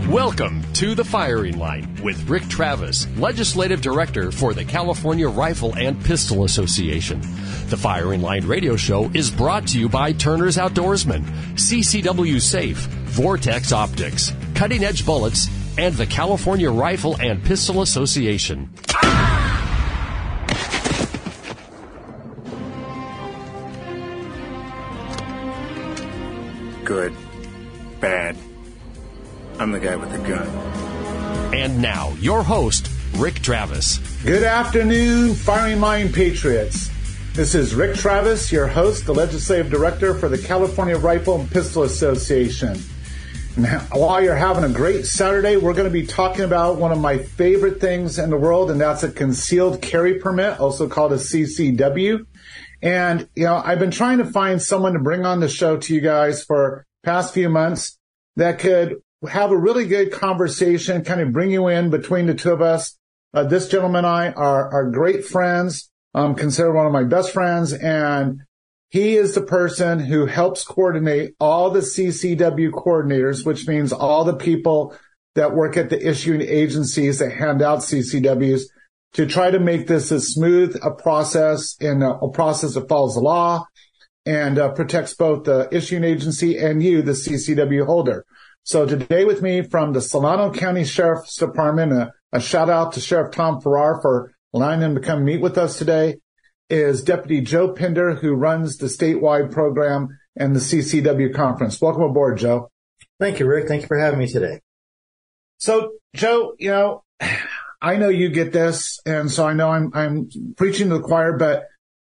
Welcome to The Firing Line with Rick Travis, Legislative Director for the California Rifle and Pistol Association. The Firing Line radio show is brought to you by Turner's Outdoorsman, CCW Safe, Vortex Optics, Cutting Edge Bullets, and the California Rifle and Pistol Association. Good. Bad. I'm the guy with the gun. And now, your host, Rick Travis. Good afternoon, Firing Line Patriots. This is Rick Travis, your host, the Legislative Director for the California Rifle and Pistol Association. Now, while you're having a great Saturday, we're going to be talking about one of my favorite things in the world, and that's a concealed carry permit, also called a CCW. And, I've been trying to find someone to bring on the show to you guys for past few months that could have a really good conversation, kind of bring you in between the two of us. This gentleman and I are great friends, considered one of my best friends, and he is the person who helps coordinate all the CCW coordinators, which means all the people that work at the issuing agencies that hand out CCWs, to try to make this as smooth a process and a process that follows the law and protects both the issuing agency and you, the CCW holder. So today with me from the Solano County Sheriff's Department, a shout out to Sheriff Tom Farrar for allowing him to come meet with us today, is Deputy Joe Pinder, who runs the statewide program and the CCW conference. Welcome aboard, Joe. Thank you, Rick. Thank you for having me today. So, Joe, I know you get this, and so I know I'm preaching to the choir, but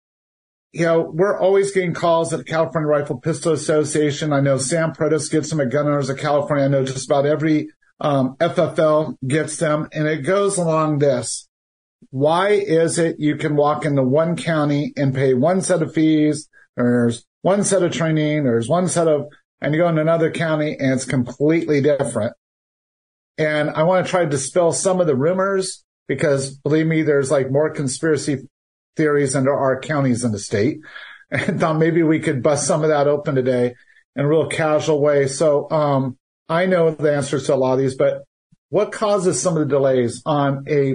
we're always getting calls at the California Rifle Pistol Association. I know Sam Prentice gets them at Gun Owners of California. I know just about every FFL gets them, and it goes along this. Why is it you can walk into one county and pay one set of fees, there's one set of training, there's one set of, and you go in another county and it's completely different? And I want to try to dispel some of the rumors because, believe me, there's like more conspiracy theories under our counties in the state. And thought maybe we could bust some of that open today in a real casual way. So I know the answers to a lot of these, but what causes some of the delays on a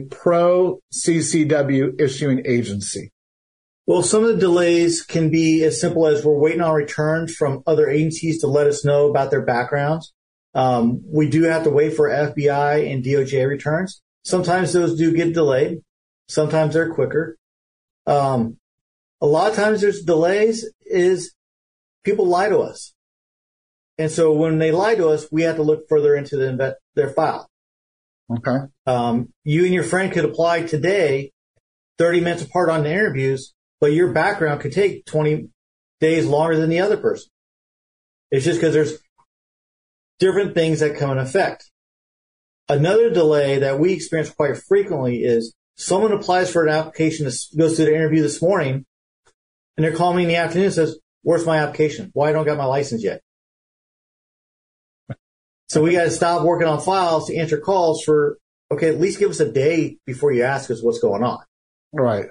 pro-CCW issuing agency? Well, some of the delays can be as simple as we're waiting on returns from other agencies to let us know about their backgrounds. We do have to wait for FBI and DOJ returns. Sometimes those do get delayed. Sometimes they're quicker. A lot of times there's delays is people lie to us. And so when they lie to us, we have to look further into their file. Okay. You and your friend could apply today, 30 minutes apart on the interviews, but your background could take 20 days longer than the other person. It's just because there's different things that come in effect. Another delay that we experience quite frequently is someone applies for an application, goes through the interview this morning, and they're calling me in the afternoon and says, "Where's my application? Why I don't got my license yet?" So we got to stop working on files to answer calls for, okay, at least give us a day before you ask us what's going on. Right.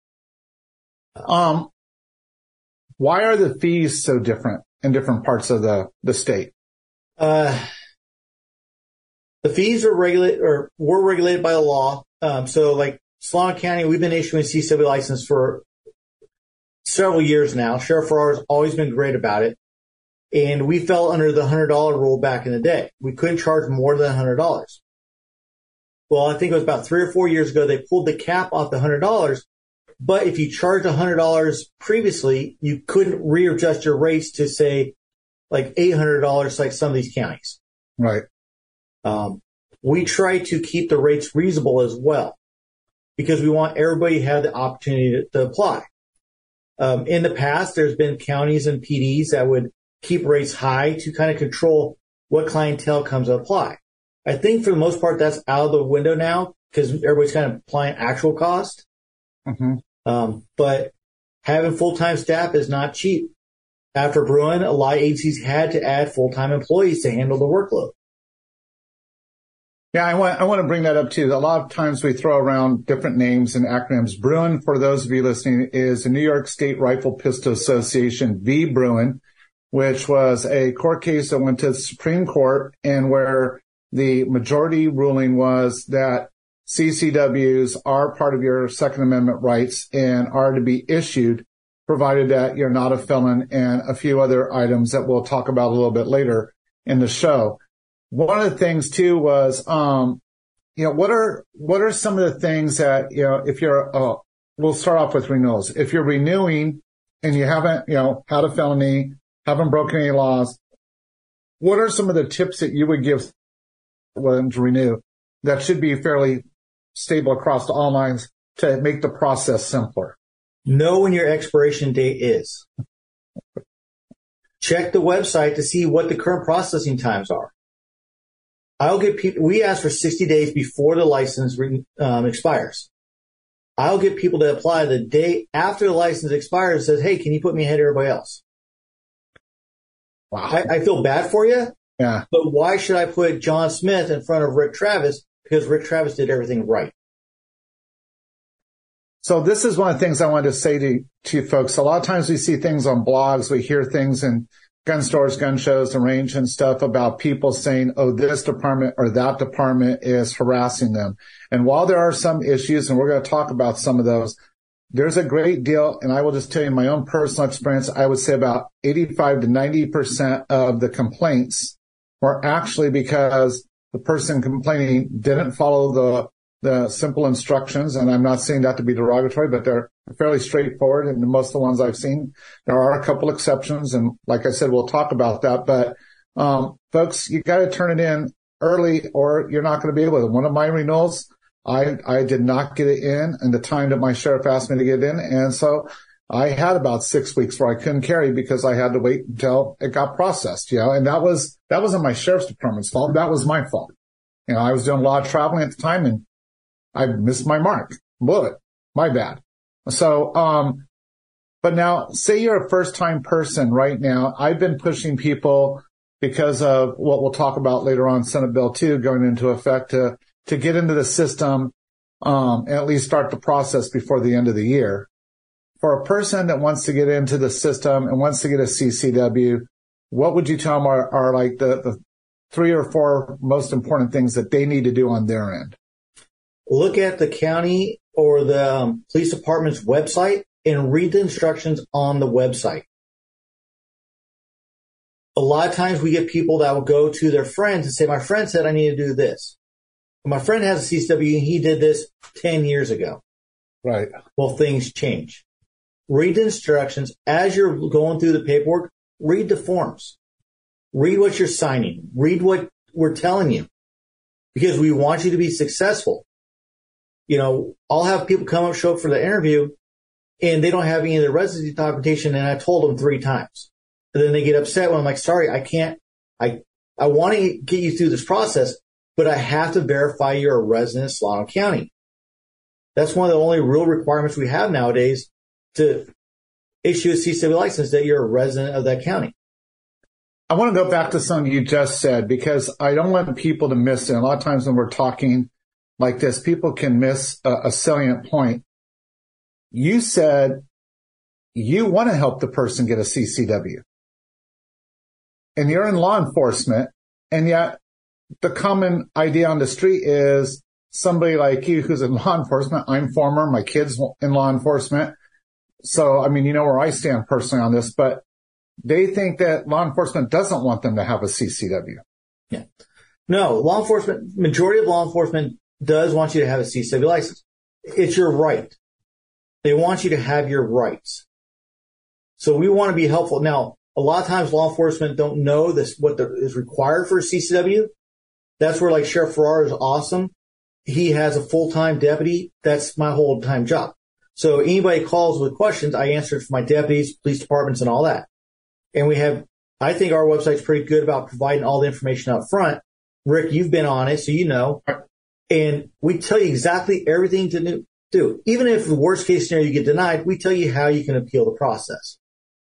Why are the fees so different in different parts of the state? The fees are were regulated by the law. So like Solano County, we've been issuing CCW license for several years now. Sheriff Farrar has always been great about it. And we fell under the $100 rule back in the day. We couldn't charge more than $100. Well, I think it was about 3 or 4 years ago, they pulled the cap off the $100. But if you charged $100 previously, you couldn't readjust your rates to say like $800 like some of these counties. Right. We try to keep the rates reasonable as well because we want everybody to have the opportunity to apply. In the past, there's been counties and PDs that would keep rates high to kind of control what clientele comes to apply. I think for the most part, that's out of the window now because everybody's kind of applying actual cost. Mm-hmm. But having full-time staff is not cheap. After Bruin, a lot of agencies had to add full-time employees to handle the workload. Yeah, I want to bring that up too. A lot of times we throw around different names and acronyms. Bruin, for those of you listening, is the New York State Rifle Pistol Association v. Bruin, which was a court case that went to the Supreme Court and where the majority ruling was that CCWs are part of your Second Amendment rights and are to be issued, provided that you're not a felon, and a few other items that we'll talk about a little bit later in the show. One of the things too was, what are some of the things that, if you're, we'll start off with renewals. If you're renewing and you haven't, had a felony, haven't broken any laws, what are some of the tips that you would give them to renew that should be fairly stable across all lines to make the process simpler? Know when your expiration date is. Check the website to see what the current processing times are. I'll get people, we ask for 60 days before the license expires. I'll get people to apply the day after the license expires and says, hey, can you put me ahead of everybody else? Wow. I feel bad for you. Yeah. But why should I put John Smith in front of Rick Travis? Because Rick Travis did everything right. So this is one of the things I wanted to say to you folks. A lot of times we see things on blogs, we hear things in gun stores, gun shows, and range and stuff about people saying, oh, this department or that department is harassing them. And while there are some issues, and we're going to talk about some of those, there's a great deal, and I will just tell you my own personal experience, I would say about 85 to 90% of the complaints were actually because the person complaining didn't follow the simple instructions, and I'm not saying that to be derogatory, but they're fairly straightforward. And most of the ones I've seen, there are a couple exceptions. And like I said, we'll talk about that. But, folks, you got to turn it in early or you're not going to be able to. One of my renewals, I did not get it in the time that my sheriff asked me to get it in. And so I had about 6 weeks where I couldn't carry because I had to wait until it got processed, and that wasn't my sheriff's department's fault. That was my fault. I was doing a lot of traveling at the time and I missed my mark. Blew it. My bad. So, but now say you're a first time person right now. I've been pushing people because of what we'll talk about later on, Senate Bill 2 going into effect to get into the system, and at least start the process before the end of the year. For a person that wants to get into the system and wants to get a CCW, what would you tell them are like the 3 or 4 most important things that they need to do on their end? Look at the county or the police department's website and read the instructions on the website. A lot of times we get people that will go to their friends and say, my friend said I need to do this. My friend has a CCW and he did this 10 years ago. Right. Well, things change. Read the instructions as you're going through the paperwork. Read the forms. Read what you're signing. Read what we're telling you because we want you to be successful. I'll have people come up, show up for the interview, and they don't have any of the residency documentation, and I told them 3 times. And then they get upset when I'm like, sorry, I can't. I want to get you through this process, but I have to verify you're a resident of Solano County. That's one of the only real requirements we have nowadays to issue a CCW license, that you're a resident of that county. I want to go back to something you just said because I don't want people to miss it. A lot of times when we're talking like this, people can miss a salient point. You said you want to help the person get a CCW. And you're in law enforcement, and yet the common idea on the street is somebody like you who's in law enforcement. I'm former, my kid's in law enforcement. So, where I stand personally on this, but they think that law enforcement doesn't want them to have a CCW. Yeah. No, majority of law enforcement does want you to have a CCW license. It's your right. They want you to have your rights. So we want to be helpful. Now, a lot of times law enforcement don't know what is required for a CCW. That's where like Sheriff Farrar is awesome. He has a full-time deputy. That's my whole-time job. So anybody calls with questions, I answer it for my deputies, police departments, and all that. And I think our website's pretty good about providing all the information up front. Rick, you've been on it, so you know. And we tell you exactly everything to do. Even if the worst case scenario you get denied, we tell you how you can appeal the process.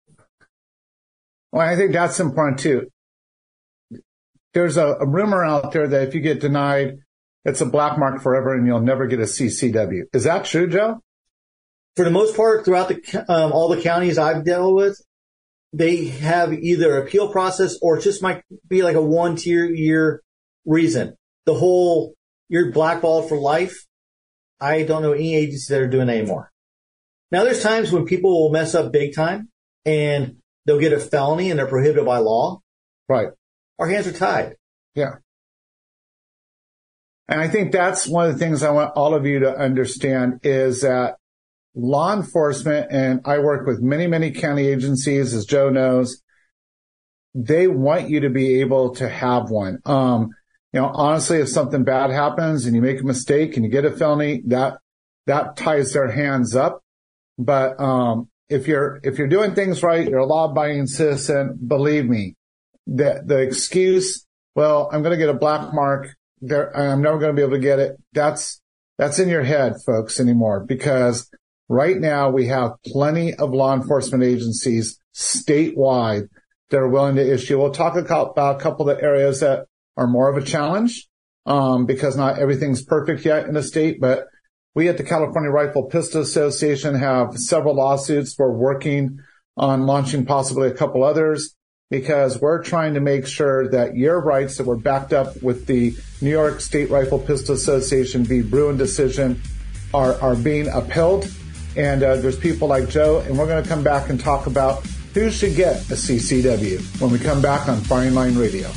Well, I think that's important too. There's a rumor out there that if you get denied, it's a black mark forever and you'll never get a CCW. Is that true, Joe? For the most part, throughout all the counties I've dealt with, they have either appeal process or it just might be like a 1-year reason. the whole, you're blackballed for life, I don't know any agencies that are doing that anymore. Now, there's times when people will mess up big time and they'll get a felony and they're prohibited by law. Right. Our hands are tied. Yeah. And I think that's one of the things I want all of you to understand is that law enforcement, and I work with many, many county agencies, as Joe knows, they want you to be able to have one. Honestly, if something bad happens and you make a mistake and you get a felony, that ties their hands up. But if you're doing things right, you're a law-abiding citizen, believe me, the excuse, well, I'm going to get a black mark, I'm never going to be able to get it, that's in your head, folks, anymore, because right now we have plenty of law enforcement agencies statewide that are willing to issue. We'll talk about a couple of the areas that are more of a challenge, because not everything's perfect yet in the state, but we at the California Rifle Pistol Association have several lawsuits. We're working on launching possibly a couple others because we're trying to make sure that your rights that were backed up with the New York State Rifle Pistol Association v. Bruin decision are being upheld. And there's people like Joe, and we're going to come back and talk about who should get a CCW when we come back on Firing Line Radio.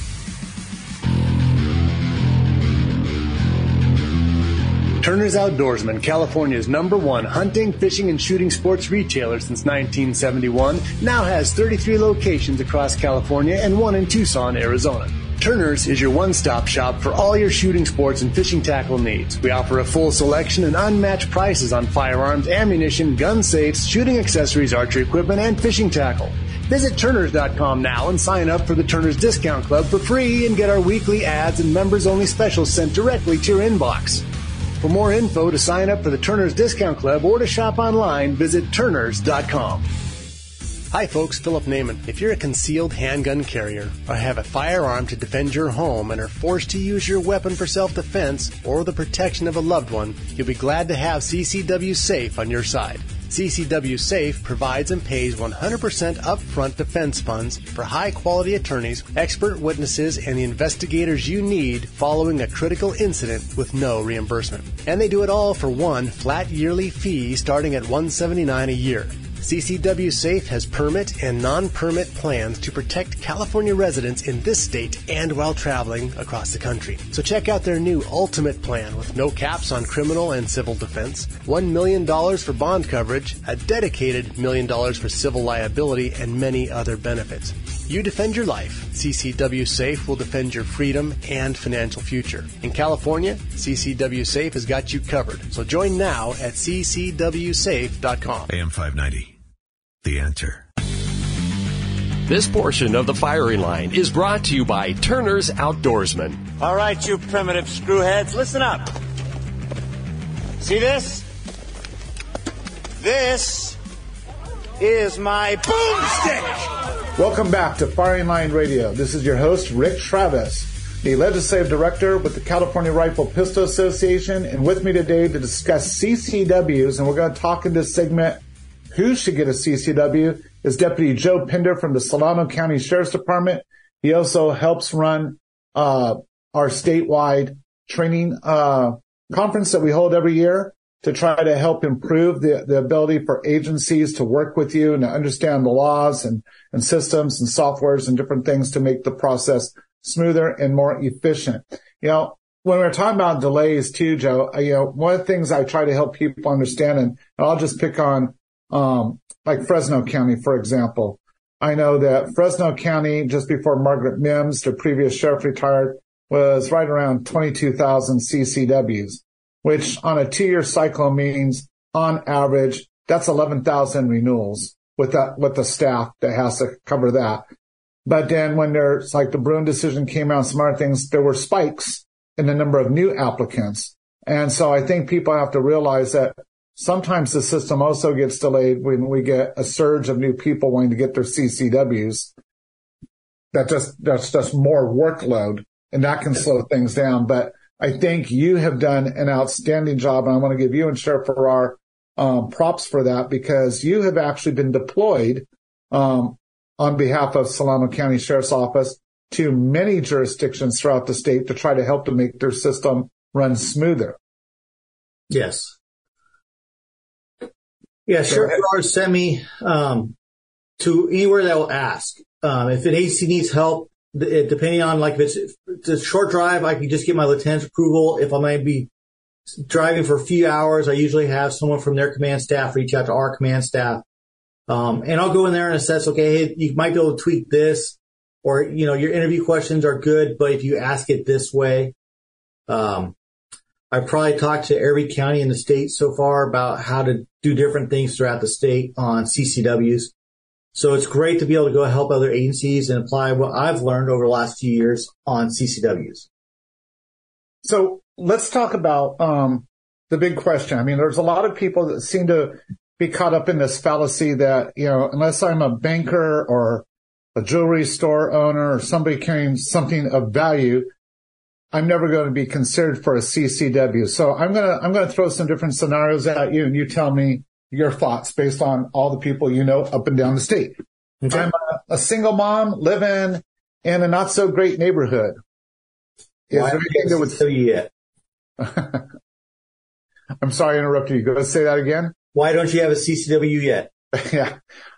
Turner's Outdoorsman, California's #1 hunting, fishing, and shooting sports retailer since 1971, now has 33 locations across California and one in Tucson, Arizona. Turner's is your one-stop shop for all your shooting sports and fishing tackle needs. We offer a full selection and unmatched prices on firearms, ammunition, gun safes, shooting accessories, archery equipment, and fishing tackle. Visit Turners.com now and sign up for the Turner's Discount Club for free and get our weekly ads and members-only specials sent directly to your inbox. For more info, to sign up for the Turner's Discount Club or to shop online, visit Turners.com. Hi folks, Philip Naiman. If you're a concealed handgun carrier or have a firearm to defend your home and are forced to use your weapon for self-defense or the protection of a loved one, you'll be glad to have CCW Safe on your side. CCW Safe provides and pays 100% upfront defense funds for high-quality attorneys, expert witnesses, and the investigators you need following a critical incident with no reimbursement. And they do it all for one flat yearly fee starting at $179 a year. CCW Safe has permit and non-permit plans to protect California residents in this state and while traveling across the country. So check out their new Ultimate Plan with no caps on criminal and civil defense, $1 million for bond coverage, a dedicated $1 million for civil liability, and many other benefits. You defend your life. CCW Safe will defend your freedom and financial future. In California, CCW Safe has got you covered. So join now at ccwsafe.com. AM 590. The answer. This portion of the Firing Line is brought to you by Turner's Outdoorsman. All right, you primitive screwheads, listen up. See this? This is my boomstick. Welcome back to Firing Line Radio. This is your host, Rick Travis, the Legislative Director with the California Rifle Pistol Association, and with me today to discuss CCWs, and we're going to talk in this segment who should get a CCW, is Deputy Joe Pinder from the Solano County Sheriff's Department. He also helps run our statewide training conference that we hold every year to try to help improve the ability for agencies to work with you and to understand the laws and systems and softwares and different things to make the process smoother and more efficient. You know, when we're talking about delays too, Joe, one of the things I try to help people understand, and I'll just pick on like Fresno County, for example. I know that Fresno County, just before Margaret Mims, the previous sheriff, retired, was right around 22,000 CCWs, which on a 2-year cycle means on average, that's 11,000 renewals with the staff that has to cover that. But then when there's like the Bruin decision came out, some other things, there were spikes in the number of new applicants. And so I think people have to realize that sometimes the system also gets delayed when we get a surge of new people wanting to get their CCWs. That's just more workload, and that can slow things down. But I think you have done an outstanding job, and I want to give you and Sheriff Farrar props for that, because you have actually been deployed on behalf of Solano County Sheriff's Office to many jurisdictions throughout the state to try to help to make their system run smoother. Yes. Yeah, Sheriff sent me to anywhere that will ask. If an agency needs help, depending on like if it's a short drive, I can just get my lieutenant's approval. If I might be driving for a few hours, I usually have someone from their command staff reach out to our command staff. And I'll go in there and assess, okay, hey, you might be able to tweak this, or, you know, your interview questions are good, but if you ask it this way, I've probably talked to every county in the state so far about how to do different things throughout the state on CCWs. So it's great to be able to go help other agencies and apply what I've learned over the last few years on CCWs. So let's talk about the big question. I mean, there's a lot of people that seem to be caught up in this fallacy that, you know, unless I'm a banker or a jewelry store owner or somebody carrying something of value, I'm never going to be considered for a CCW. So I'm going to throw some different scenarios at you, and you tell me your thoughts based on all the people you know up and down the state. Okay. I'm a single mom living in a not so great neighborhood. Is there anything that would tell you yet? I'm sorry I interrupted you. Go ahead, say that again. Why don't you have a CCW yet? Yeah.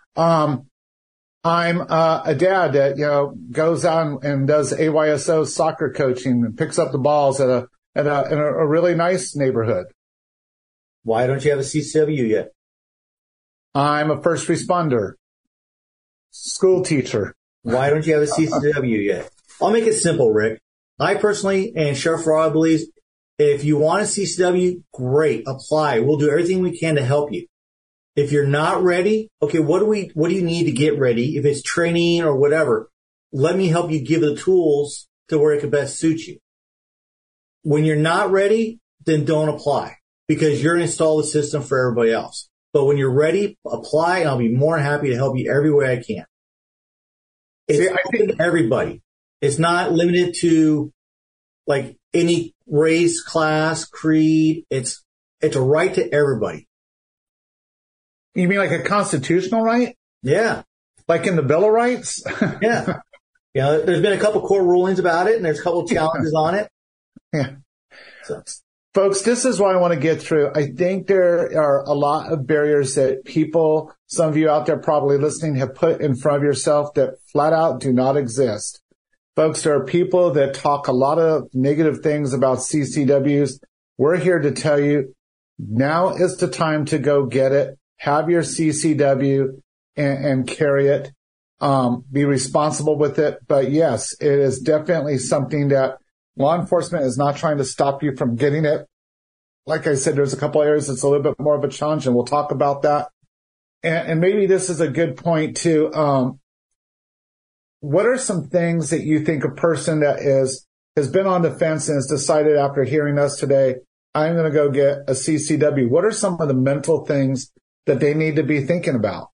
I'm a dad that, you know, goes on and does AYSO soccer coaching and picks up the balls in a really nice neighborhood. Why don't you have a CCW yet? I'm a first responder, school teacher. Why don't you have a CCW yet? I'll make it simple, Rick. I personally, and Sheriff Roy believes, if you want a CCW, great, apply. We'll do everything we can to help you. If you're not ready, okay, what do you need to get ready? If it's training or whatever, let me help you give the tools to where it can best suit you. When you're not ready, then don't apply, because you're going to install the system for everybody else. But when you're ready, apply, and I'll be more than happy to help you every way I can. It's open to everybody. It's not limited to like any race, class, creed. It's a right to everybody. You mean like a constitutional right? Yeah. Like in the Bill of Rights? Yeah. You know, there's been a couple court rulings about it, and there's a couple challenges on it. Yeah. So. Folks, this is what I want to get through. I think there are a lot of barriers that people, some of you out there probably listening, have put in front of yourself that flat out do not exist. Folks, there are people that talk a lot of negative things about CCWs. We're here to tell you now is the time to go get it. Have your CCW and carry it. Be responsible with it. But yes, it is definitely something that law enforcement is not trying to stop you from getting it. Like I said, there's a couple areas that's a little bit more of a challenge, and we'll talk about that. And maybe this is a good point too. What are some things that you think a person that has been on the fence and has decided after hearing us today, I'm going to go get a CCW? What are some of the mental things that they need to be thinking about?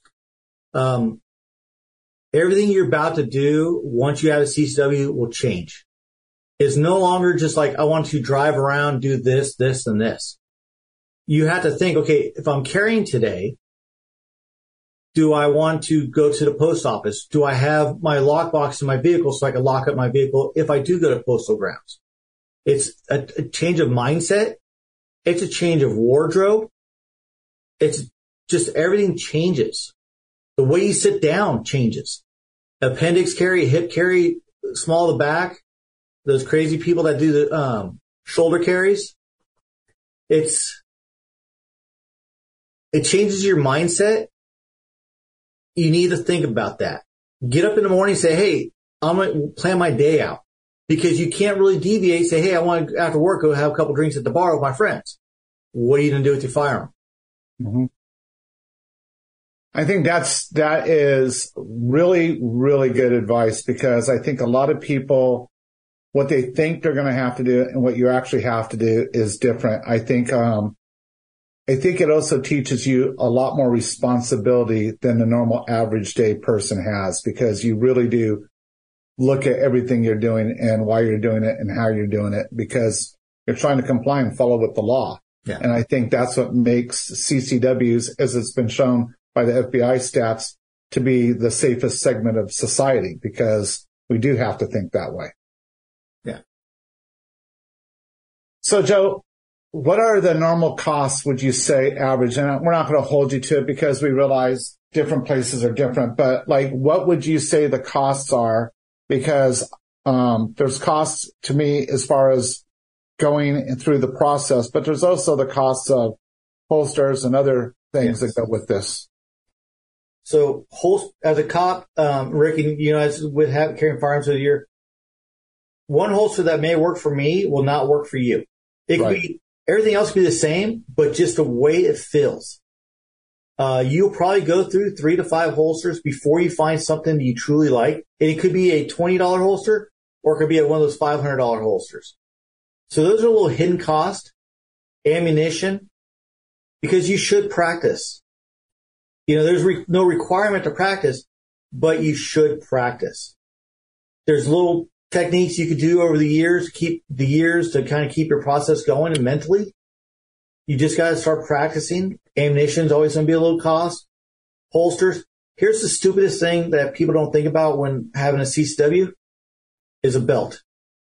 Everything you're about to do once you have a CCW will change. It's no longer just like, I want to drive around, do this, this, and this. You have to think, okay, if I'm carrying today, do I want to go to the post office? Do I have my lockbox in my vehicle so I can lock up my vehicle if I do go to postal grounds? It's a change of mindset. It's a change of wardrobe. It's just everything changes. The way you sit down changes. Appendix carry, hip carry, small to back. Those crazy people that do the shoulder carries. It changes your mindset. You need to think about that. Get up in the morning and say, hey, I'm going to plan my day out, because you can't really deviate. Say, hey, I want to, after work, go have a couple drinks at the bar with my friends. What are you going to do with your firearm? Mm-hmm. I think that is really, really good advice, because I think a lot of people, what they think they're going to have to do and what you actually have to do is different. I think it also teaches you a lot more responsibility than the normal average day person has, because you really do look at everything you're doing and why you're doing it and how you're doing it, because you're trying to comply and follow with the law. Yeah. And I think that's what makes CCWs, as it's been shown by the FBI stats, to be the safest segment of society, because we do have to think that way. Yeah. So, Joe, what are the normal costs, would you say, average? And we're not going to hold you to it because we realize different places are different, but like, what would you say the costs are? Because there's costs to me as far as going through the process, but there's also the costs of holsters and other things that go with this. So, as a cop, Rick, and as with carrying firearms over the year, one holster that may work for me will not work for you. It could be, everything else could be the same, but just the way it feels. You'll probably go through 3 to 5 holsters before you find something that you truly like. And it could be a $20 holster, or it could be one of those $500 holsters. So those are a little hidden cost, ammunition, because you should practice. There's no requirement to practice, but you should practice. There's little techniques you could do over the years, to kind of keep your process going and mentally. You just got to start practicing. Ammunition's always going to be a little cost. Holsters. Here's the stupidest thing that people don't think about when having a CCW is a belt.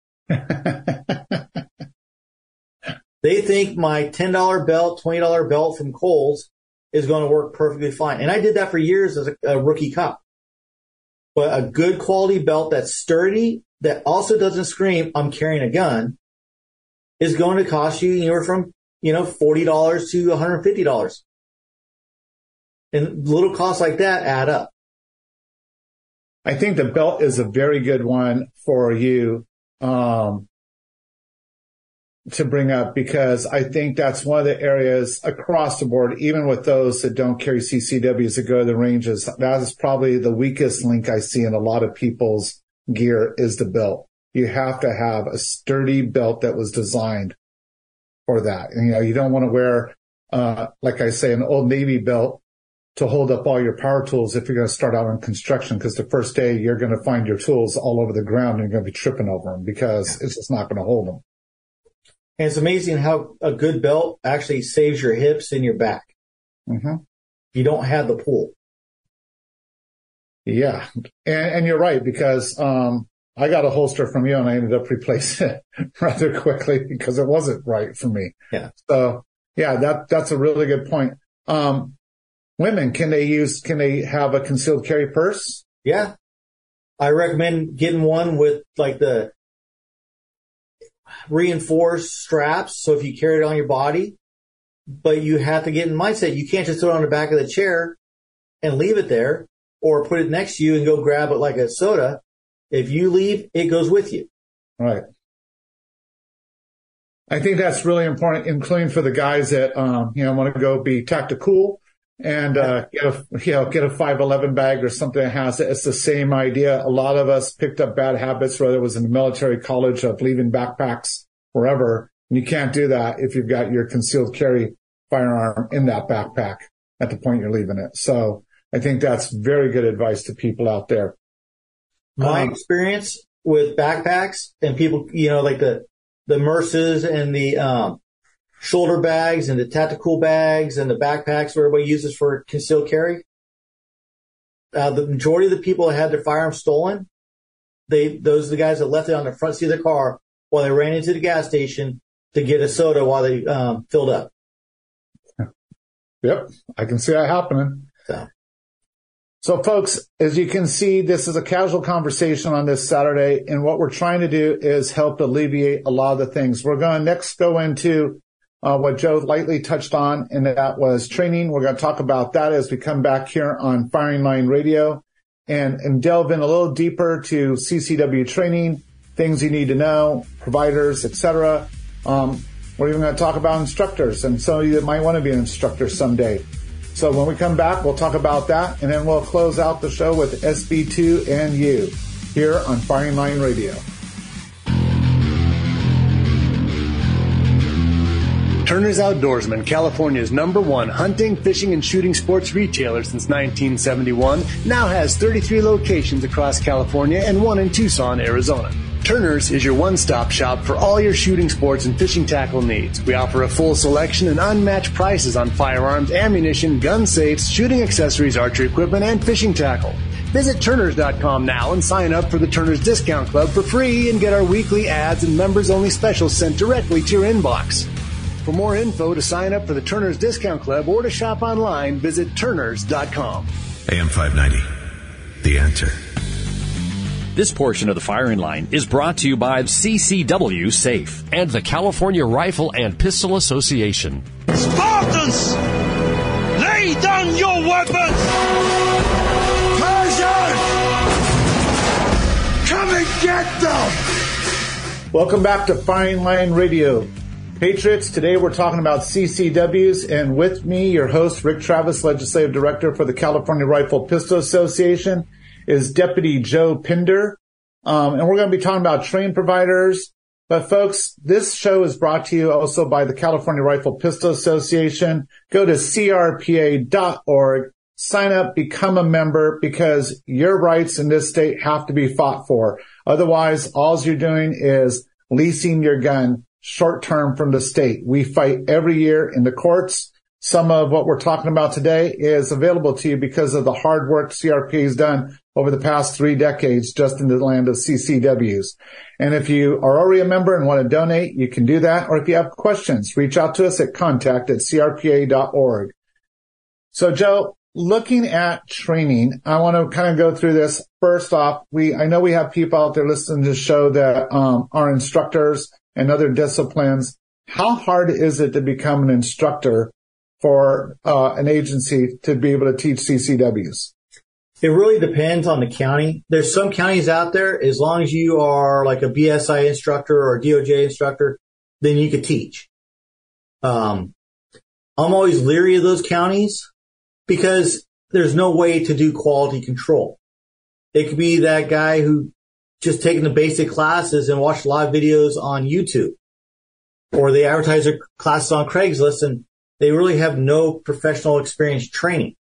They think my $10 belt, $20 belt from Kohl's is going to work perfectly fine. And I did that for years as a rookie cop. But a good quality belt that's sturdy, that also doesn't scream, I'm carrying a gun, is going to cost you anywhere from, $40 to $150. And little costs like that add up. I think the belt is a very good one for you to bring up, because I think that's one of the areas across the board, even with those that don't carry CCWs that go to the ranges, that is probably the weakest link I see in a lot of people's gear is the belt. You have to have a sturdy belt that was designed for that. And, you don't want to wear, like I say, an Old Navy belt to hold up all your power tools if you're going to start out on construction, because the first day you're going to find your tools all over the ground and you're going to be tripping over them because it's just not going to hold them. And it's amazing how a good belt actually saves your hips and your back. Mm-hmm. You don't have the pull. Yeah. And you're right, because I got a holster from you and I ended up replacing it rather quickly because it wasn't right for me. Yeah. So yeah, that's a really good point. Women, can they have a concealed carry purse? Yeah. I recommend getting one with like the reinforced straps. So if you carry it on your body, but you have to get in mindset. You can't just throw it on the back of the chair and leave it there, or put it next to you and go grab it like a soda. If you leave, it goes with you. Right. I think that's really important, including for the guys that, want to go be tactical and, get a 511 bag or something that has it. It's the same idea. A lot of us picked up bad habits, whether it was in the military, college, of leaving backpacks wherever. And you can't do that if you've got your concealed carry firearm in that backpack at the point you're leaving it. So I think that's very good advice to people out there. My experience with backpacks and people, like the Merces and the shoulder bags and the tactical bags and the backpacks where everybody uses for concealed carry. The majority of the people that had their firearms stolen, those are the guys that left it on the front seat of the car while they ran into the gas station to get a soda while they filled up. Yep, I can see that happening. So folks, as you can see, this is a casual conversation on this Saturday, and what we're trying to do is help alleviate a lot of the things. We're going to next go into what Joe lightly touched on, and that was training. We're going to talk about that as we come back here on Firing Line Radio and delve in a little deeper to CCW training, things you need to know, providers, etc. We're even going to talk about instructors, and some of you that might want to be an instructor someday. So when we come back, we'll talk about that, and then we'll close out the show with SB2 and you here on Firing Line Radio. Turner's Outdoorsman, California's #1 hunting, fishing, and shooting sports retailer since 1971, now has 33 locations across California and 1 in Tucson, Arizona. Turner's is your one-stop shop for all your shooting sports and fishing tackle needs. We offer a full selection and unmatched prices on firearms, ammunition, gun safes, shooting accessories, archery equipment, and fishing tackle. Visit Turners.com now and sign up for the Turners Discount Club for free and get our weekly ads and members-only specials sent directly to your inbox. For more info to sign up for the Turners Discount Club or to shop online, visit Turners.com. AM 590, The Answer. This portion of the firing line is brought to you by CCW Safe and the California Rifle and Pistol Association. Spartans! Lay down your weapons! Persians! Come and get them! Welcome back to Firing Line Radio. Patriots, today we're talking about CCWs, and with me, your host, Rick Travis, Legislative Director for the California Rifle Pistol Association, is Deputy Joe Pinder. And we're going to be talking about training providers. But folks, this show is brought to you also by the California Rifle Pistol Association. Go to crpa.org, sign up, become a member, because your rights in this state have to be fought for. Otherwise, all you're doing is leasing your gun short term from the state. We fight every year in the courts. Some of what we're talking about today is available to you because of the hard work CRPA has done over the past 3 decades just in the land of CCWs. And if you are already a member and want to donate, you can do that. Or if you have questions, reach out to us at contact@crpa.org. So, Joe, looking at training, I want to kind of go through this. First off, I know we have people out there listening to the show that are instructors and other disciplines. How hard is it to become an instructor for an agency to be able to teach CCWs? It really depends on the county. There's some counties out there, as long as you are like a BSI instructor or a DOJ instructor, then you could teach. I'm always leery of those counties because there's no way to do quality control. It could be that guy who just taken the basic classes and watched live videos on YouTube, or they advertise their classes on Craigslist and they really have no professional experience training.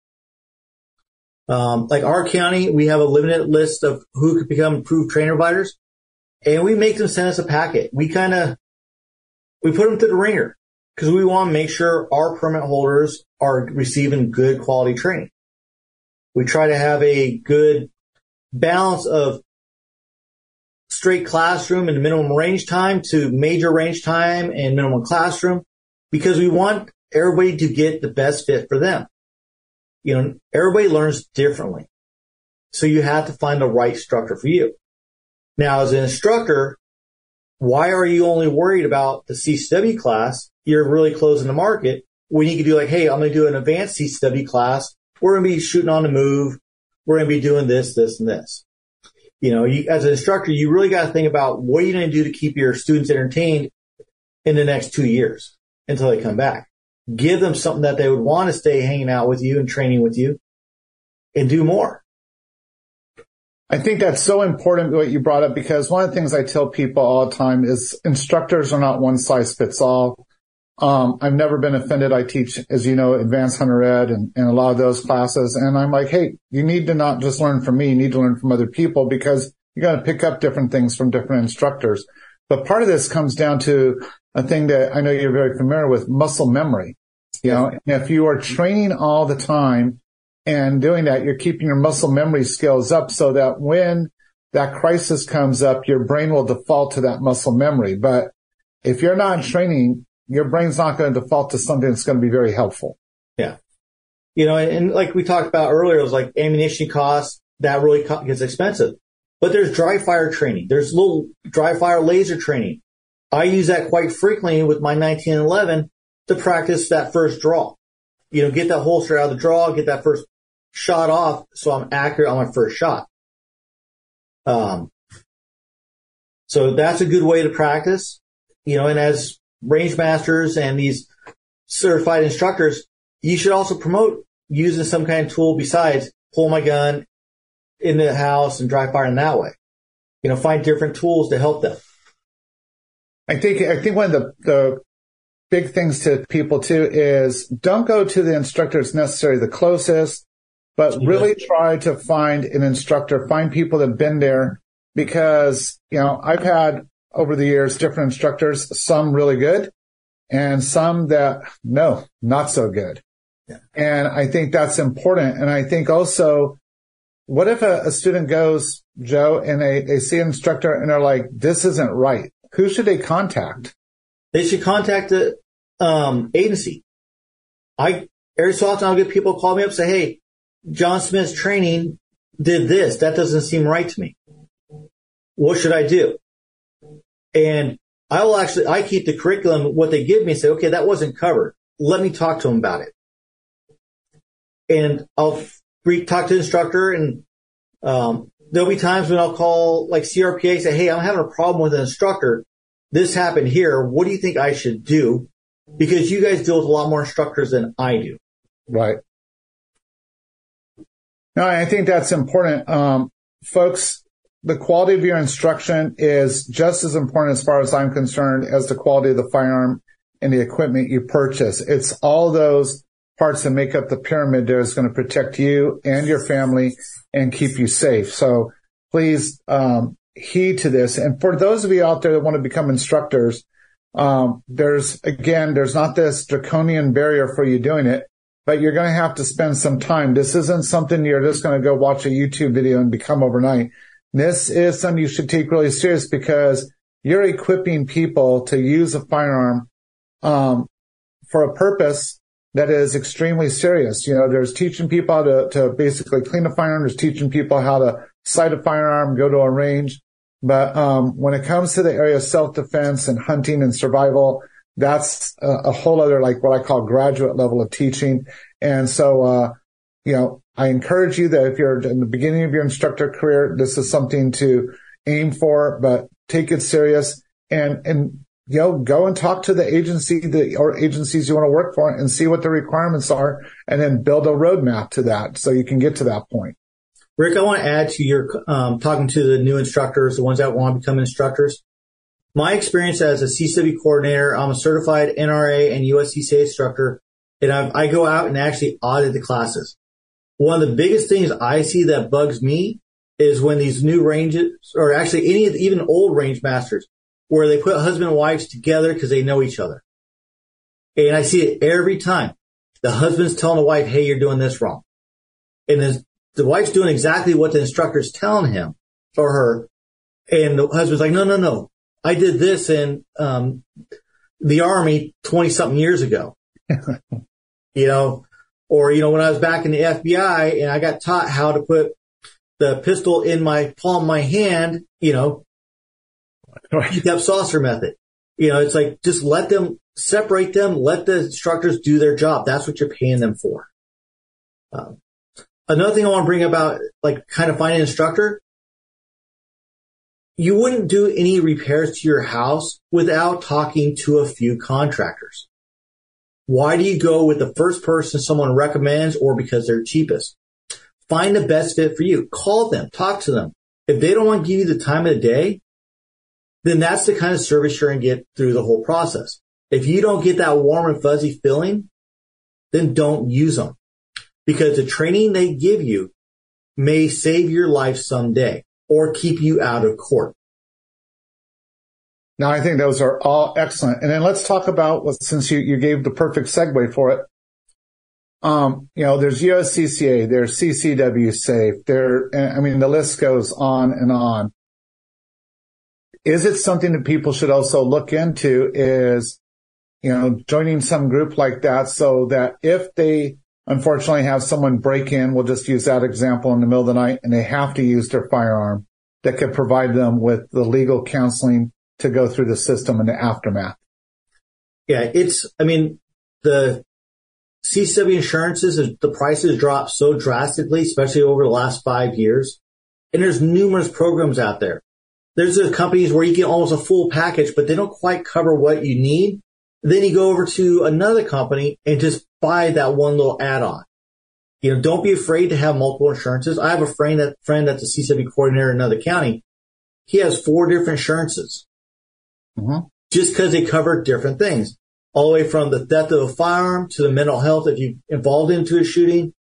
Like our county, we have a limited list of who could become approved training providers, and we make them send us a packet. We put them through the ringer because we want to make sure our permit holders are receiving good quality training. We try to have a good balance of straight classroom and minimum range time to major range time and minimum classroom, because we want everybody to get the best fit for them. You know, everybody learns differently. So you have to find the right instructor for you. Now, as an instructor, why are you only worried about the CCW class? You're really closing the market when you could do like, hey, I'm going to do an advanced CCW class. We're going to be shooting on the move. We're going to be doing this, this, and this. You know, as an instructor, you really got to think about what are you going to do to keep your students entertained in the next 2 years until they come back. Give them something that they would want to stay hanging out with you and training with you and do more. I think that's so important what you brought up, because one of the things I tell people all the time is instructors are not one size fits all. I've never been offended. I teach, as you know, advanced hunter ed and a lot of those classes. And I'm like, hey, you need to not just learn from me. You need to learn from other people, because you got to pick up different things from different instructors. But part of this comes down to a thing that I know you're very familiar with, muscle memory. You know, if you are training all the time and doing that, you're keeping your muscle memory skills up so that when that crisis comes up, your brain will default to that muscle memory. But if you're not training, your brain's not going to default to something that's going to be very helpful. Yeah. You know, and like we talked about earlier, it was like ammunition costs, that really gets expensive. But there's dry fire training. There's little dry fire laser training. I use that quite frequently with my 1911 to practice that first draw. You know, get that holster out of the draw, get that first shot off so I'm accurate on my first shot. So that's a good way to practice. You know, and as range masters and these certified instructors, you should also promote using some kind of tool besides pull my gun in the house and dry fire in that way. You know, find different tools to help them. I think one of the big things to people too is don't go to the instructor that's necessarily the closest, but really try to find an instructor, find people that have been there, because, you know, I've had over the years different instructors, some really good and some that no, not so good. Yeah. And I think that's important. And I think also what if a student goes, Joe, and they see an instructor and they're like, this isn't right? Who should they contact? They should contact the agency. Every so often I'll get people call me up and say, hey, John Smith's training did this. That doesn't seem right to me. What should I do? And I keep the curriculum, what they give me, and say, okay, that wasn't covered. Let me talk to them about it. And I'll talk to the instructor, and there'll be times when I'll call like CRPA, say, hey, I'm having a problem with an instructor. This happened here. What do you think I should do? Because you guys deal with a lot more instructors than I do. Right. No, I think that's important. Folks, the quality of your instruction is just as important as far as I'm concerned as the quality of the firearm and the equipment you purchase. It's all those parts that make up the pyramid that is going to protect you and your family and keep you safe. So please heed to this. And for those of you out there that want to become instructors, there's not this draconian barrier for you doing it, but you're going to have to spend some time. This isn't something you're just going to go watch a YouTube video and become overnight. This is something you should take really serious because you're equipping people to use a firearm for a purpose that is extremely serious. You know, there's teaching people how to basically clean a firearm. There's teaching people how to sight a firearm, go to a range. But when it comes to the area of self-defense and hunting and survival, that's a whole other, like what I call graduate level of teaching. And so, I encourage you that if you're in the beginning of your instructor career, this is something to aim for, but take it serious and go and talk to the agency or agencies you want to work for and see what the requirements are and then build a roadmap to that so you can get to that point. Rick, I want to add to your talking to the new instructors, the ones that want to become instructors. My experience as a CCW coordinator, I'm a certified NRA and USCCA instructor, and I go out and actually audit the classes. One of the biggest things I see that bugs me is when these new ranges, or actually even old range masters, where they put husband and wives together because they know each other. And I see it every time. The husband's telling the wife, hey, you're doing this wrong. And then the wife's doing exactly what the instructor's telling him or her. And the husband's like, no. I did this in the Army 20-something years ago. Or, when I was back in the FBI and I got taught how to put the pistol in my palm of my hand, Teacup saucer method. It's like, just separate them, let the instructors do their job. That's what you're paying them for. Another thing I want to bring about, like kind of finding an instructor, you wouldn't do any repairs to your house without talking to a few contractors. Why do you go with the first person someone recommends or because they're cheapest? Find the best fit for you. Call them, talk to them. If they don't want to give you the time of the day, then that's the kind of service you're going to get through the whole process. If you don't get that warm and fuzzy feeling, then don't use them. Because the training they give you may save your life someday or keep you out of court. Now, I think those are all excellent. And then let's talk about, since you gave the perfect segue for it. There's USCCA, there's CCW Safe, the list goes on and on. Is it something that people should also look into is, joining some group like that so that if they unfortunately have someone break in, we'll just use that example in the middle of the night, and they have to use their firearm, that could provide them with the legal counseling to go through the system in the aftermath. Yeah, the CCW insurances, the prices dropped so drastically, especially over the last 5 years. And there's numerous programs out there. There's companies where you get almost a full package, but they don't quite cover what you need. Then you go over to another company and just buy that one little add-on. Don't be afraid to have multiple insurances. I have a friend that's a CCW coordinator in another county. He has 4 different insurances. Mm-hmm. Just because they cover different things, all the way from the theft of a firearm to the mental health if you're involved into a shooting,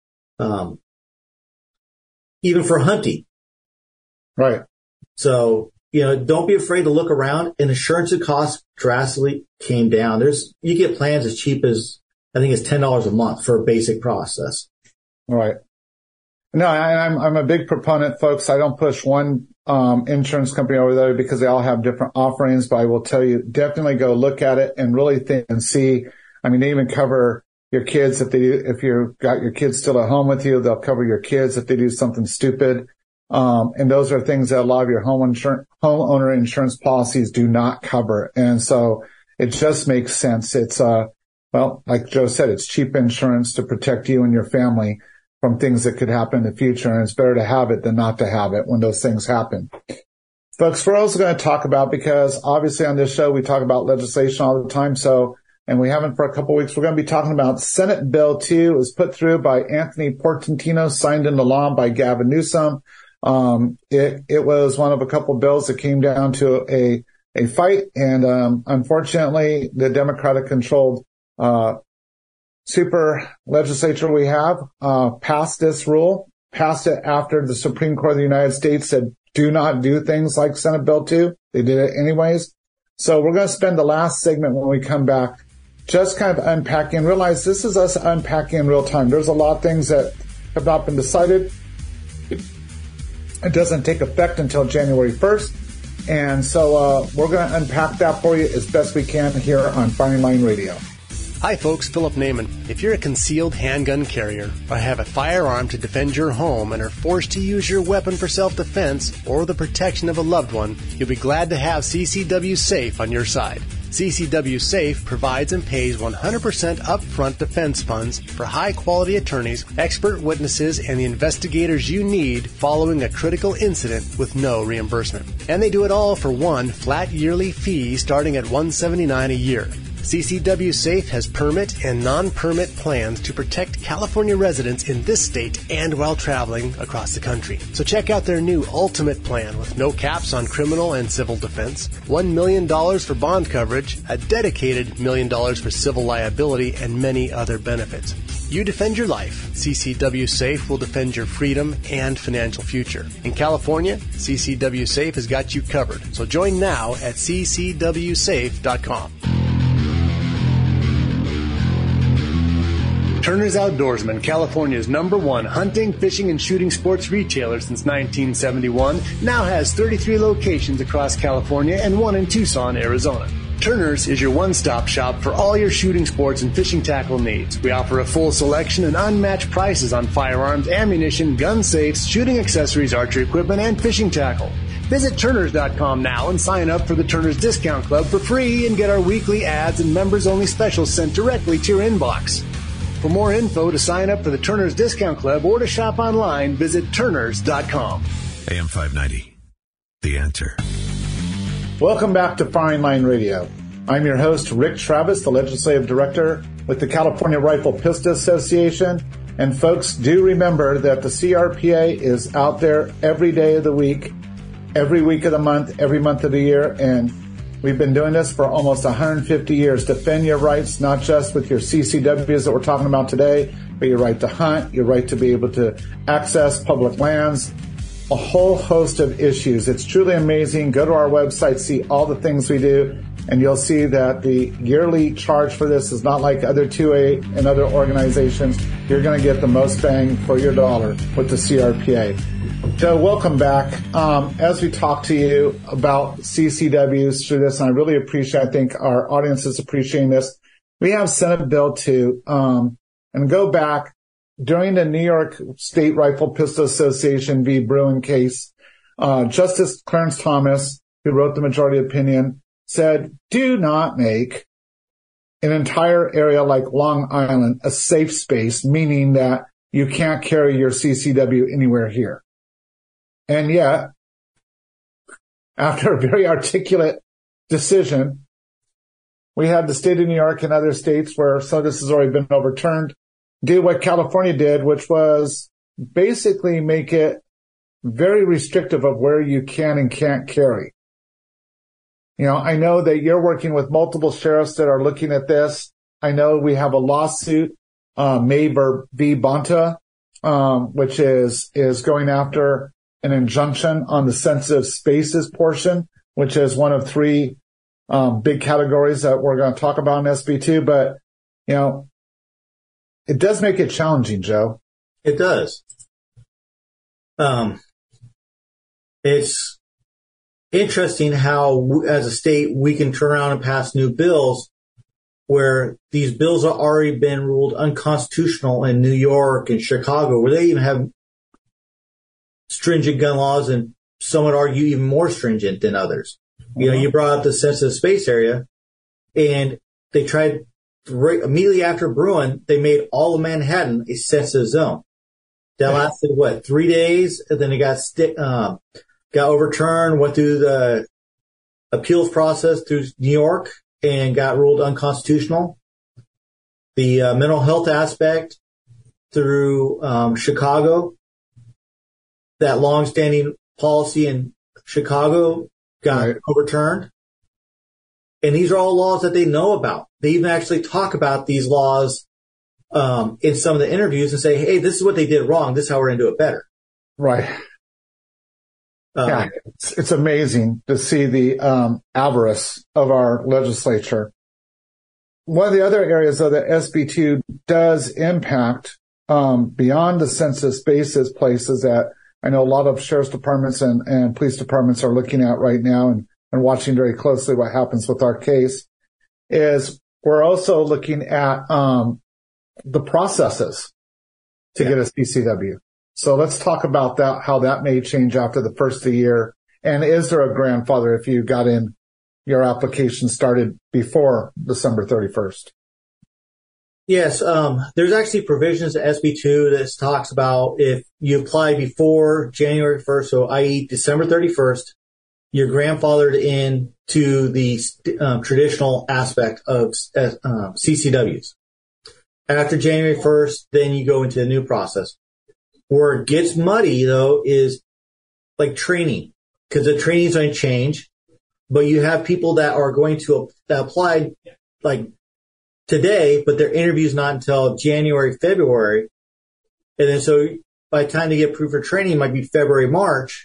even for hunting. Right. So, don't be afraid to look around, and insurance costs drastically came down. You get plans as cheap as, I think it's $10 a month for a basic process. Right. No, I'm a big proponent, folks. I don't push one insurance company over there because they all have different offerings, but I will tell you, definitely go look at it and really think and see. I mean, they even cover your kids if you've got your kids still at home with you, they'll cover your kids if they do something stupid. And those are things that a lot of your homeowner insurance policies do not cover. And so it just makes sense. It's, well, like Joe said, it's cheap insurance to protect you and your family from things that could happen in the future. And it's better to have it than not to have it when those things happen. Folks, we're also going to talk about, because obviously on this show, we talk about legislation all the time. So, and we haven't for a couple of weeks. We're going to be talking about Senate Bill 2. It was put through by Anthony Portantino, signed into law by Gavin Newsom. It was one of a couple of bills that came down to a fight. And, unfortunately, the Democratic controlled, super legislature we have, passed this rule, passed it after the Supreme Court of the United States said, do not do things like Senate Bill 2. They did it anyways. So we're going to spend the last segment when we come back just kind of unpacking. Realize this is us unpacking in real time. There's a lot of things that have not been decided. It doesn't take effect until January 1st. And so we're going to unpack that for you as best we can here on Firing Line Radio. Hi folks, Philip Naiman. If you're a concealed handgun carrier or have a firearm to defend your home and are forced to use your weapon for self-defense or the protection of a loved one, you'll be glad to have CCW Safe on your side. CCW Safe provides and pays 100% upfront defense funds for high-quality attorneys, expert witnesses, and the investigators you need following a critical incident with no reimbursement. And they do it all for one flat yearly fee starting at $179 a year. CCW Safe has permit and non-permit plans to protect California residents in this state and while traveling across the country. So check out their new Ultimate Plan with no caps on criminal and civil defense, $1 million for bond coverage, a dedicated $1 million for civil liability, and many other benefits. You defend your life. CCW Safe will defend your freedom and financial future. In California, CCW Safe has got you covered. So join now at ccwsafe.com. Turner's Outdoorsman, California's #1 hunting, fishing, and shooting sports retailer since 1971, now has 33 locations across California and one in Tucson, Arizona. Turner's is your one-stop shop for all your shooting sports and fishing tackle needs. We offer a full selection and unmatched prices on firearms, ammunition, gun safes, shooting accessories, archery equipment, and fishing tackle. Visit Turners.com now and sign up for the Turners Discount Club for free and get our weekly ads and members-only specials sent directly to your inbox. For more info, to sign up for the Turners Discount Club or to shop online, visit Turners.com. AM 590, The Answer. Welcome back to Firing Line Radio. I'm your host, Rick Travis, the Legislative Director with the California Rifle Pistol Association. And folks, do remember that the CRPA is out there every day of the week, every week of the month, every month of the year, and we've been doing this for almost 150 years. Defend your rights, not just with your CCWs that we're talking about today, but your right to hunt, your right to be able to access public lands, a whole host of issues. It's truly amazing. Go to our website, see all the things we do, and you'll see that the yearly charge for this is not like other 2A and other organizations. You're going to get the most bang for your dollar with the CRPA. Joe, welcome back. As we talk to you about CCWs through this, and I really appreciate, I think our audience is appreciating this. We have Senate Bill 2, and go back during the New York State Rifle Pistol Association v. Bruin case, Justice Clarence Thomas, who wrote the majority opinion, said, do not make an entire area like Long Island a safe space, meaning that you can't carry your CCW anywhere here. And yet, after a very articulate decision, we had the state of New York and other states where some of this has already been overturned, do what California did, which was basically make it very restrictive of where you can and can't carry. You know, I know that you're working with multiple sheriffs that are looking at this. I know we have a lawsuit, May v. Bonta, which is going after an injunction on the sensitive spaces portion, which is one of three big categories that we're going to talk about in SB2. But, you know, it does make it challenging, Joe. It does. it's interesting how, as a state, we can turn around and pass new bills where these bills have already been ruled unconstitutional in New York and Chicago, where they even have stringent gun laws, and some would argue even more stringent than others. You know, you brought up the sensitive space area, and they tried immediately after Bruin, they made all of Manhattan a sensitive zone. That lasted 3 days, and then it got overturned, went through the appeals process through New York and got ruled unconstitutional. The mental health aspect through Chicago, that long-standing policy in Chicago got overturned. And these are all laws that they know about. They even actually talk about these laws in some of the interviews and say, hey, this is what they did wrong. This is how we're going to do it better. Right. Yeah, it's amazing to see the avarice of our legislature. One of the other areas of the SB2 does impact beyond the census spaces, places that I know a lot of sheriff's departments and police departments are looking at right now and watching very closely what happens with our case, is we're also looking at the processes to get a CCW. So let's talk about that, how that may change after the first of the year. And is there a grandfather if you got in your application started before December 31st? Yes. There's actually provisions of SB2 that talks about if you apply before January 1st, so i.e. December 31st, you're grandfathered in to the traditional aspect of CCWs. After January 1st, then you go into the new process. Where it gets muddy, though, is like training, because the training's going to change, but you have people that are going to apply like today, but their interview's not until January, February. And then so by the time they get approved for training, it might be February, March.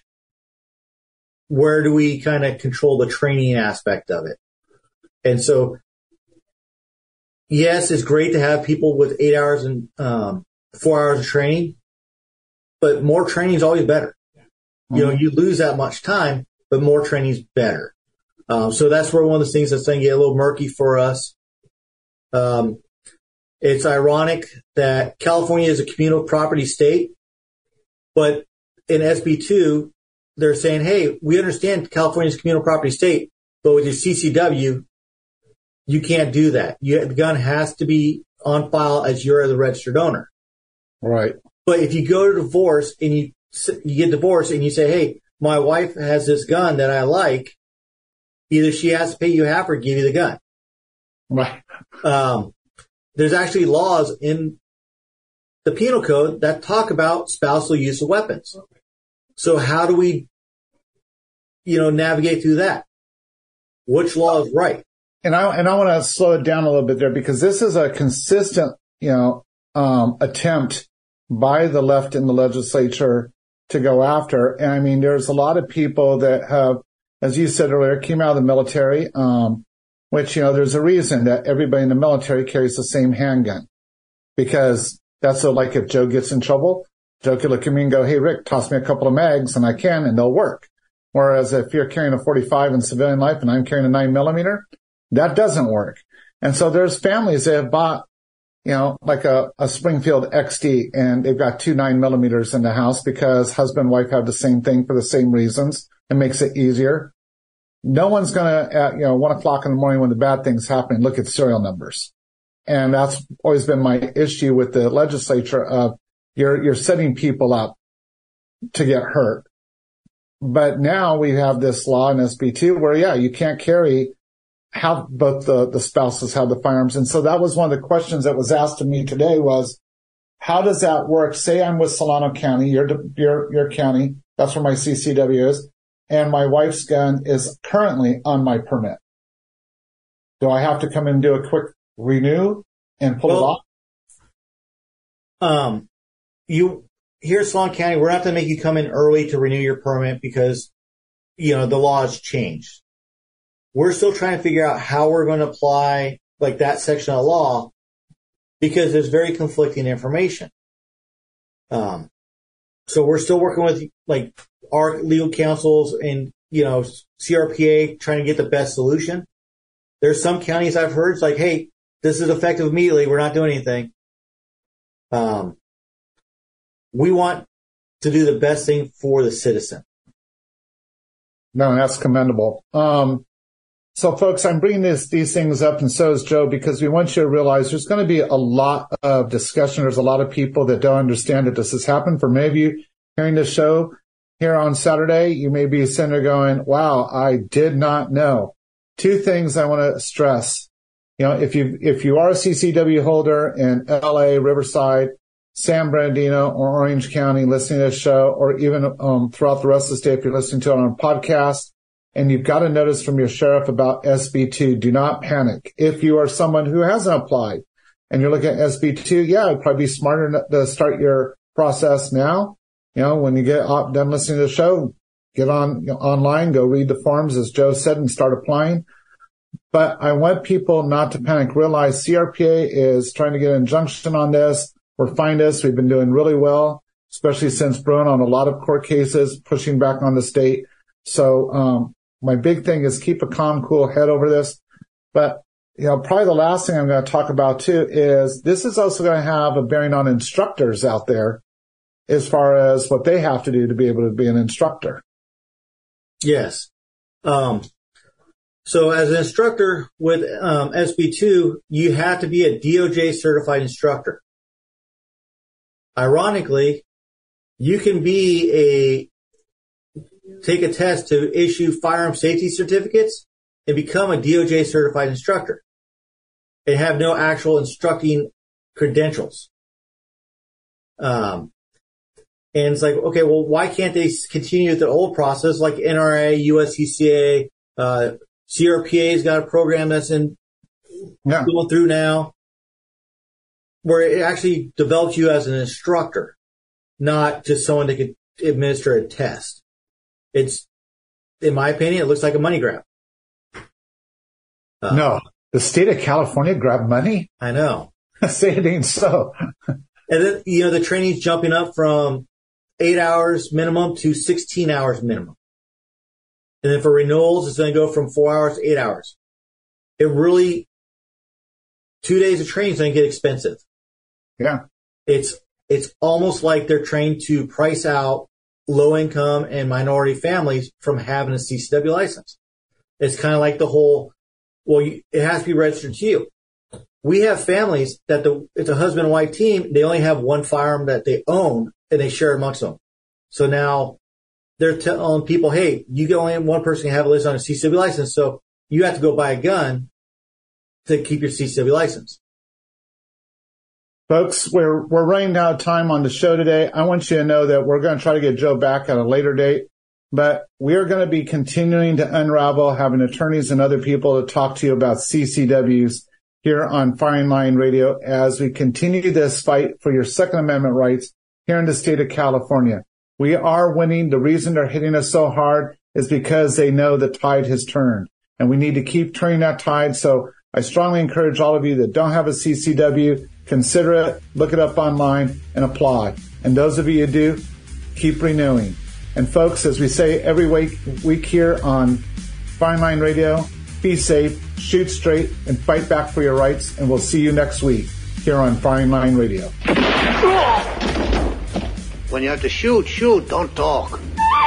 Where do we kind of control the training aspect of it? And so, yes, it's great to have people with 8 hours and 4 hours of training, but more training is always better. You know, you lose that much time, but more training is better. So that's where one of the things that's going to get a little murky for us. It's ironic that California is a communal property state, but in SB2, they're saying, hey, we understand California's a communal property state, but with your CCW, you can't do that. The gun has to be on file as you're the registered owner. Right. But if you go to divorce and you get divorced and you say, hey, my wife has this gun that I like, either she has to pay you half or give you the gun. Right. There's actually laws in the penal code that talk about spousal use of weapons. So how do we, navigate through that? Which law is right? And I want to slow it down a little bit there, because this is a consistent, attempt by the left in the legislature to go after. And I mean, there's a lot of people that have, as you said earlier, came out of the military, which, there's a reason that everybody in the military carries the same handgun, because that's like if Joe gets in trouble, Joe could look at me and go, hey, Rick, toss me a couple of mags and I can, and they'll work. Whereas if you're carrying a 45 in civilian life and I'm carrying a 9mm, that doesn't work. And so there's families that have bought, like a Springfield XD, and they've got 2 9mm in the house because husband and wife have the same thing for the same reasons. It makes it easier. No one's going to, at 1:00 in the morning when the bad things happen, look at serial numbers. And that's always been my issue with the legislature of you're setting people up to get hurt. But now we have this law in SB2 where, you can't have both the spouses have the firearms. And so that was one of the questions that was asked of me today was, how does that work? Say I'm with Solano County, your county, that's where my CCW is, and my wife's gun is currently on my permit. Do I have to come in and do a quick renew and pull it off? Here at Solano County, we're not going to make you come in early to renew your permit because, the law has changed. We're still trying to figure out how we're going to apply like that section of law because there's very conflicting information. So we're still working with like our legal counsels and, CRPA trying to get the best solution. There's some counties I've heard it's like, hey, this is effective immediately. We're not doing anything. We want to do the best thing for the citizen. No, that's commendable. So folks, I'm bringing these things up, and so is Joe, because we want you to realize there's going to be a lot of discussion. There's a lot of people that don't understand that this has happened. For many of you hearing this show here on Saturday, you may be sitting there going, wow, I did not know. Two things I want to stress. If you are a CCW holder in LA, Riverside, San Bernardino, or Orange County listening to this show, or even throughout the rest of the state if you're listening to it on a podcast, and you've got a notice from your sheriff about SB2, do not panic. If you are someone who hasn't applied and you're looking at SB2, it'd probably be smarter to start your process now. When you get done listening to the show, get online, go read the forms, as Joe said, and start applying. But I want people not to panic. Realize CRPA is trying to get an injunction on this. We're finding this. We've been doing really well, especially since Bruin on a lot of court cases, pushing back on the state. So, my big thing is keep a calm, cool head over this. But, probably the last thing I'm going to talk about too is this is also going to have a bearing on instructors out there as far as what they have to do to be able to be an instructor. Yes. So as an instructor with SB2, you have to be a DOJ certified instructor. Ironically, you can take a test to issue firearm safety certificates and become a DOJ certified instructor and have no actual instructing credentials. And it's like, okay, well, why can't they continue with the old process like NRA, USCCA, CRPA's got a program that's going through now where it actually develops you as an instructor, not just someone that could administer a test. It's, in my opinion, it looks like a money grab. No, the state of California grabbed money? I know. Say it ain't so. And then, the training's jumping up from 8 hours minimum to 16 hours minimum. And then for renewals, it's going to go from 4 hours to 8 hours. It really, 2 days of training is going to get expensive. Yeah. It's almost like they're trained to price out low income and minority families from having a CCW license. It's kind of like the whole, it has to be registered to you. We have families that it's a husband and wife team. They only have one firearm that they own and they share amongst them. So now they're telling people, hey, you can only have one person can have a list on a CCW license. So you have to go buy a gun to keep your CCW license. Folks, we're running out of time on the show today. I want you to know that we're going to try to get Joe back at a later date, but we are going to be continuing to unravel, having attorneys and other people to talk to you about CCWs here on Firing Line Radio as we continue this fight for your Second Amendment rights here in the state of California. We are winning. The reason they're hitting us so hard is because they know the tide has turned, and we need to keep turning that tide. So I strongly encourage all of you that don't have a CCW, consider it, look it up online, and apply. And those of you who do, keep renewing. And folks, as we say every week here on Firing Line Radio, be safe, shoot straight, and fight back for your rights. And we'll see you next week here on Firing Line Radio. When you have to shoot, don't talk.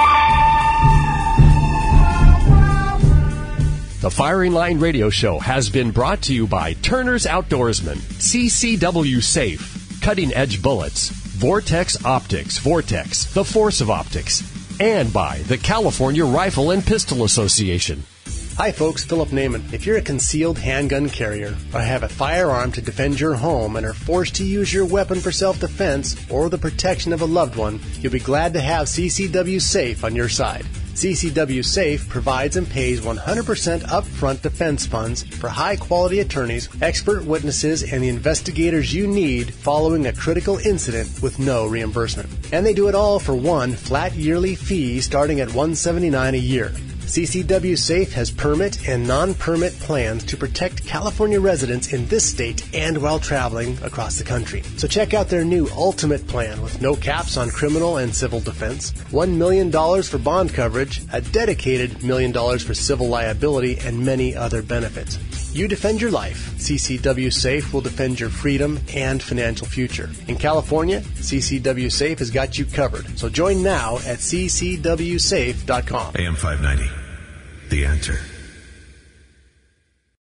The Firing Line Radio Show has been brought to you by Turner's Outdoorsman, CCW Safe, Cutting Edge Bullets, Vortex Optics, Vortex, the Force of Optics, and by the California Rifle and Pistol Association. Hi folks, Philip Naiman. If you're a concealed handgun carrier or have a firearm to defend your home and are forced to use your weapon for self-defense or the protection of a loved one, you'll be glad to have CCW Safe on your side. CCW Safe provides and pays 100% upfront defense funds for high-quality attorneys, expert witnesses, and the investigators you need following a critical incident with no reimbursement. And they do it all for one flat yearly fee starting at $179 a year. CCW Safe has permit and non-permit plans to protect California residents in this state and while traveling across the country. So check out their new Ultimate Plan with no caps on criminal and civil defense, $1 million for bond coverage, a dedicated $1 million for civil liability, and many other benefits. You defend your life. CCW Safe will defend your freedom and financial future. In California, CCW Safe has got you covered. So join now at ccwsafe.com. AM 590, The Answer.